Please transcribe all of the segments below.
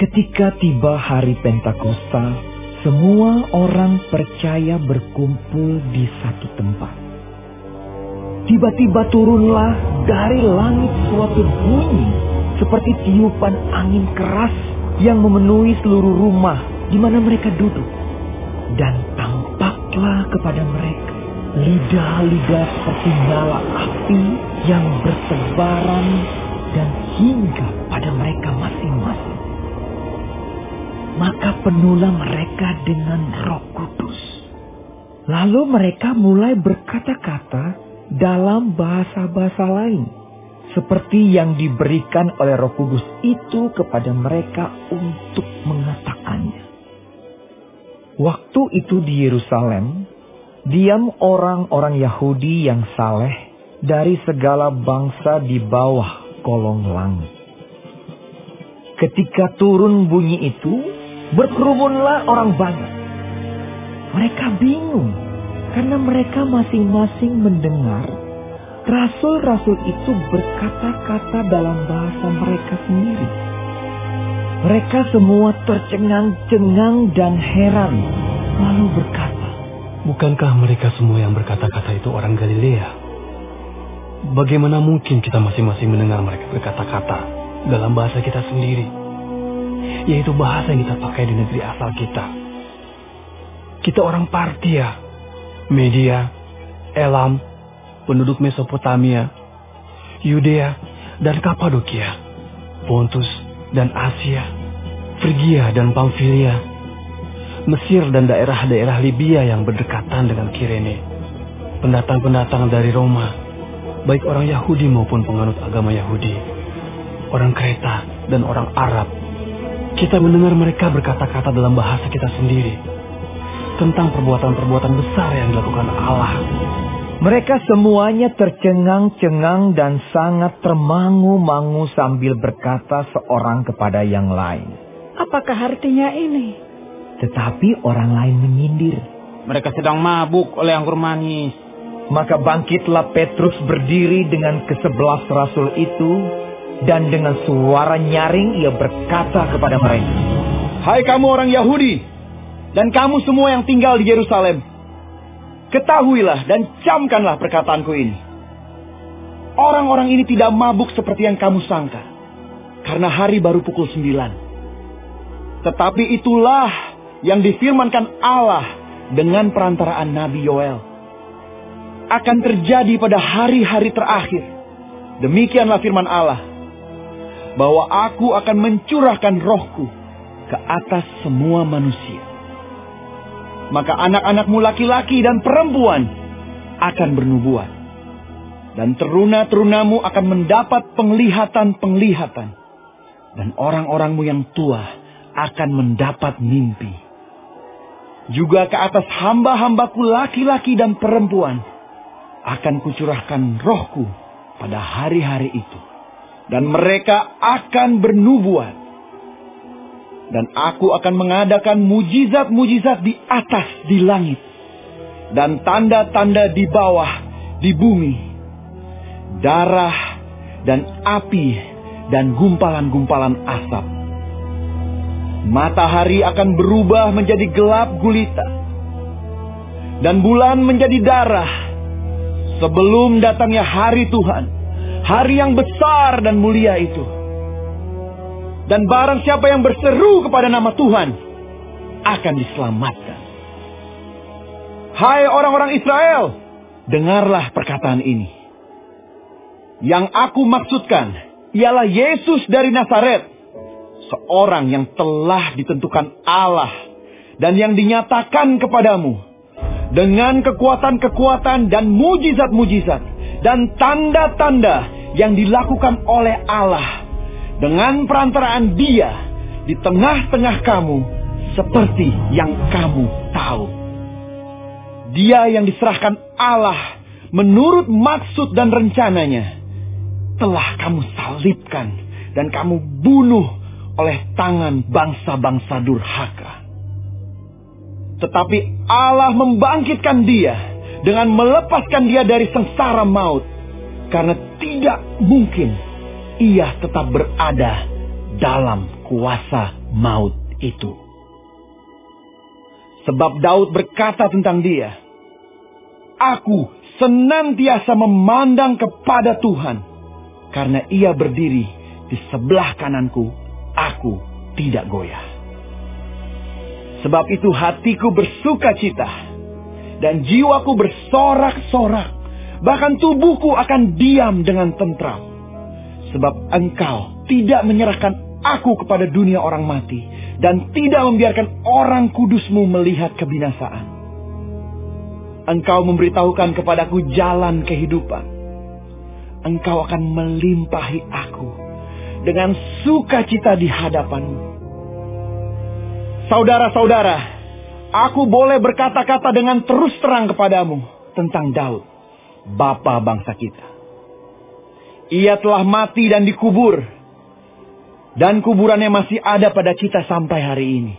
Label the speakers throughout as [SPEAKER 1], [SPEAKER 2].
[SPEAKER 1] Ketika tiba hari Pentakosta, semua orang percaya berkumpul di satu tempat. Tiba-tiba turunlah dari langit suatu bunyi seperti tiupan angin keras yang memenuhi seluruh rumah di mana mereka duduk. Dan tampaklah kepada mereka lidah-lidah seperti nyala api yang bertebaran dan hingga pada mereka masing-masing. Maka penuhlah mereka dengan Roh Kudus. Lalu mereka mulai berkata-kata dalam bahasa-bahasa lain, seperti yang diberikan oleh Roh Kudus itu kepada mereka untuk mengatakannya. Waktu itu di Yerusalem, diam orang-orang Yahudi yang saleh dari segala bangsa di bawah kolong langit. Ketika turun bunyi itu, berkerumunlah orang banyak. Mereka bingung karena mereka masing-masing mendengar rasul-rasul itu berkata-kata dalam bahasa mereka sendiri. Mereka semua tercengang-cengang dan heran, lalu berkata,
[SPEAKER 2] "Bukankah mereka semua yang berkata-kata itu orang Galilea? Bagaimana mungkin kita masing-masing mendengar mereka berkata-kata dalam bahasa kita sendiri, yaitu bahasa yang kita pakai di negeri asal kita? Kita orang Partia, Media, Elam, penduduk Mesopotamia, Yudea dan Kapadokia, Pontus dan Asia, Frigia dan Pamfilia, Mesir dan daerah-daerah Libya yang berdekatan dengan Kirene, pendatang-pendatang dari Roma, baik orang Yahudi maupun penganut agama Yahudi, orang Kreta dan orang Arab. Kita mendengar mereka berkata-kata dalam bahasa kita sendiri tentang perbuatan-perbuatan besar yang dilakukan Allah."
[SPEAKER 1] Mereka semuanya tercengang-cengang dan sangat termangu-mangu sambil berkata seorang kepada yang lain,
[SPEAKER 3] "Apakah artinya ini?"
[SPEAKER 1] Tetapi orang lain menyindir,
[SPEAKER 4] "Mereka sedang mabuk oleh anggur manis."
[SPEAKER 1] Maka bangkitlah Petrus berdiri dengan ke-11 rasul itu, dan dengan suara nyaring ia berkata kepada mereka,
[SPEAKER 5] "Hai kamu orang Yahudi, dan kamu semua yang tinggal di Yerusalem, ketahuilah dan camkanlah perkataanku ini. Orang-orang ini tidak mabuk seperti yang kamu sangka, karena hari baru pukul 9. Tetapi itulah yang difirmankan Allah dengan perantaraan Nabi Yoel. Akan terjadi pada hari-hari terakhir. Demikianlah firman Allah, bahwa aku akan mencurahkan rohku ke atas semua manusia. Maka anak-anakmu laki-laki dan perempuan akan bernubuat. Dan teruna-terunamu akan mendapat penglihatan-penglihatan. Dan orang-orangmu yang tua akan mendapat mimpi. Juga ke atas hamba-hambaku laki-laki dan perempuan akan kucurahkan rohku pada hari-hari itu. Dan mereka akan bernubuat. Dan aku akan mengadakan mujizat-mujizat di atas di langit. Dan tanda-tanda di bawah di bumi. Darah dan api dan gumpalan-gumpalan asap. Matahari akan berubah menjadi gelap gulita. Dan bulan menjadi darah. Sebelum datangnya hari Tuhan. Hari yang besar dan mulia itu. Dan barang siapa yang berseru kepada nama Tuhan akan diselamatkan. Hai orang-orang Israel, dengarlah perkataan ini. Yang aku maksudkan ialah Yesus dari Nazaret, seorang yang telah ditentukan Allah dan yang dinyatakan kepadamu dengan kekuatan-kekuatan dan mujizat-mujizat dan tanda-tanda yang dilakukan oleh Allah dengan perantaraan Dia di tengah-tengah kamu, seperti yang kamu tahu. Dia yang diserahkan Allah menurut maksud dan rencananya telah kamu salibkan dan kamu bunuh oleh tangan bangsa-bangsa durhaka. Tetapi Allah membangkitkan Dia dengan melepaskan Dia dari sengsara maut, karena tidak mungkin Ia tetap berada dalam kuasa maut itu. Sebab Daud berkata tentang dia, "Aku senantiasa memandang kepada Tuhan, karena ia berdiri di sebelah kananku, aku tidak goyah." Sebab itu hatiku bersuka cita, dan jiwaku bersorak-sorak, bahkan tubuhku akan diam dengan tentram. Sebab Engkau tidak menyerahkan aku kepada dunia orang mati, dan tidak membiarkan orang kudus-Mu melihat kebinasaan. Engkau memberitahukan kepadaku jalan kehidupan. Engkau akan melimpahi aku dengan sukacita di hadapan-Mu. Saudara-saudara, aku boleh berkata-kata dengan terus terang kepadamu tentang Daud, bapa bangsa kita. Ia telah mati dan dikubur, dan kuburannya masih ada pada kita sampai hari ini.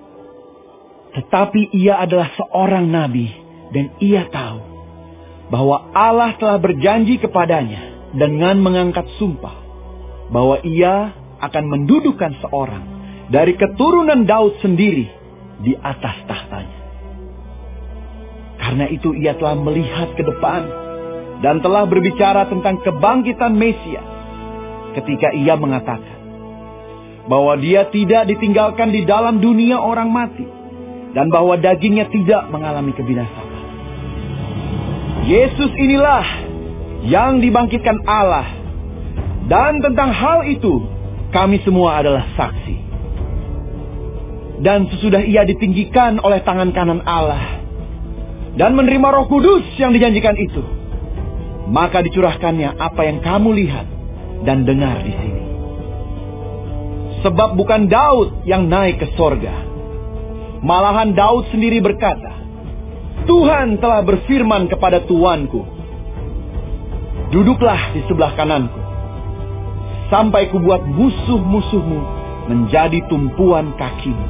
[SPEAKER 5] Tetapi ia adalah seorang nabi, dan ia tahu bahwa Allah telah berjanji kepadanya dengan mengangkat sumpah bahwa ia akan mendudukkan seorang dari keturunan Daud sendiri di atas tahtanya. Karena itu ia telah melihat ke depan dan telah berbicara tentang kebangkitan Mesias ketika ia mengatakan bahwa dia tidak ditinggalkan di dalam dunia orang mati dan bahwa dagingnya tidak mengalami kebinasaan. Yesus inilah yang dibangkitkan Allah, dan tentang hal itu kami semua adalah saksi. Dan sesudah ia ditinggikan oleh tangan kanan Allah dan menerima Roh Kudus yang dijanjikan itu, maka dicurahkannya apa yang kamu lihat dan dengar di sini. Sebab bukan Daud yang naik ke sorga, malahan Daud sendiri berkata, "Tuhan telah berfirman kepada Tuanku, duduklah di sebelah kananku, sampai kubuat musuh-musuhmu menjadi tumpuan kakimu."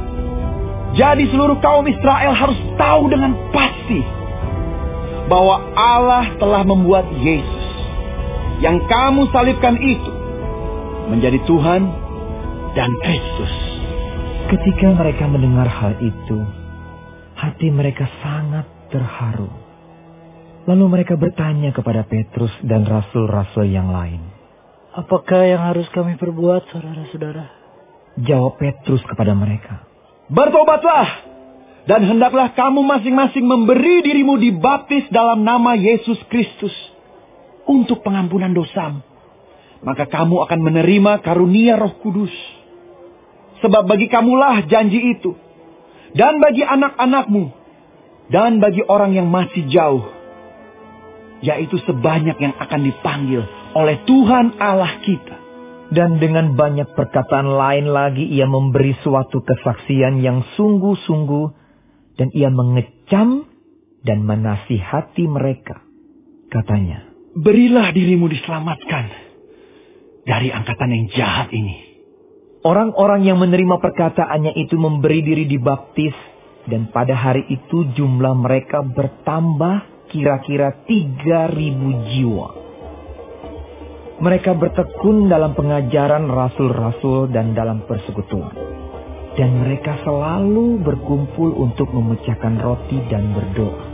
[SPEAKER 5] Jadi seluruh kaum Israel harus tahu dengan pasti bahwa Allah telah membuat Yesus yang kamu salibkan itu menjadi Tuhan dan Kristus.
[SPEAKER 1] Ketika mereka mendengar hal itu, hati mereka sangat terharu. Lalu mereka bertanya kepada Petrus dan rasul-rasul yang lain,
[SPEAKER 3] Apakah yang harus kami perbuat, saudara-saudara?
[SPEAKER 1] Jawab Petrus kepada mereka,
[SPEAKER 5] "Bertobatlah, dan hendaklah kamu masing-masing memberi dirimu dibaptis dalam nama Yesus Kristus untuk pengampunan dosamu. Maka kamu akan menerima karunia Roh Kudus. Sebab bagi kamulah janji itu, dan bagi anak-anakmu, dan bagi orang yang masih jauh, yaitu sebanyak yang akan dipanggil oleh Tuhan Allah kita."
[SPEAKER 1] Dan dengan banyak perkataan lain lagi ia memberi suatu kesaksian yang sungguh-sungguh, dan ia mengecam dan menasihati mereka. Katanya,
[SPEAKER 5] "Berilah dirimu diselamatkan dari angkatan yang jahat ini."
[SPEAKER 1] Orang-orang yang menerima perkataannya itu memberi diri dibaptis, dan pada hari itu jumlah mereka bertambah kira-kira 3.000 jiwa. Mereka bertekun dalam pengajaran rasul-rasul dan dalam persekutuan. Dan mereka selalu berkumpul untuk memecahkan roti dan berdoa.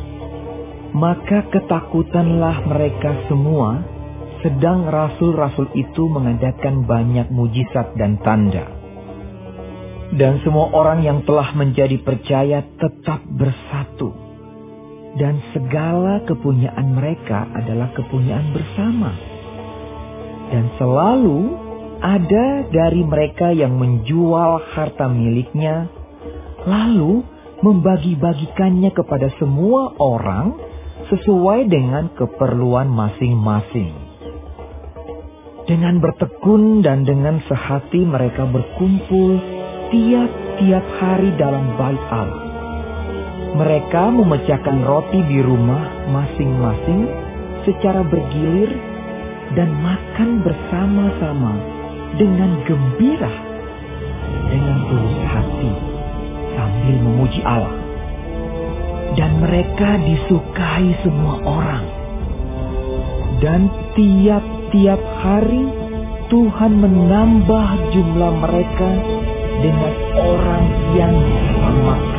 [SPEAKER 1] Maka ketakutanlah mereka semua, sedang rasul-rasul itu mengadakan banyak mujizat dan tanda. Dan semua orang yang telah menjadi percaya tetap bersatu. Dan segala kepunyaan mereka adalah kepunyaan bersama. Dan selalu ada dari mereka yang menjual harta miliknya, lalu membagi-bagikannya kepada semua orang sesuai dengan keperluan masing-masing. Dengan bertekun dan dengan sehati mereka berkumpul tiap-tiap hari dalam bait Allah. Mereka memecahkan roti di rumah masing-masing secara bergilir dan makan bersama-sama dengan gembira, dengan tulus hati sambil memuji Allah. Dan mereka disukai semua orang. Dan tiap-tiap hari Tuhan menambah jumlah mereka dengan orang yang sama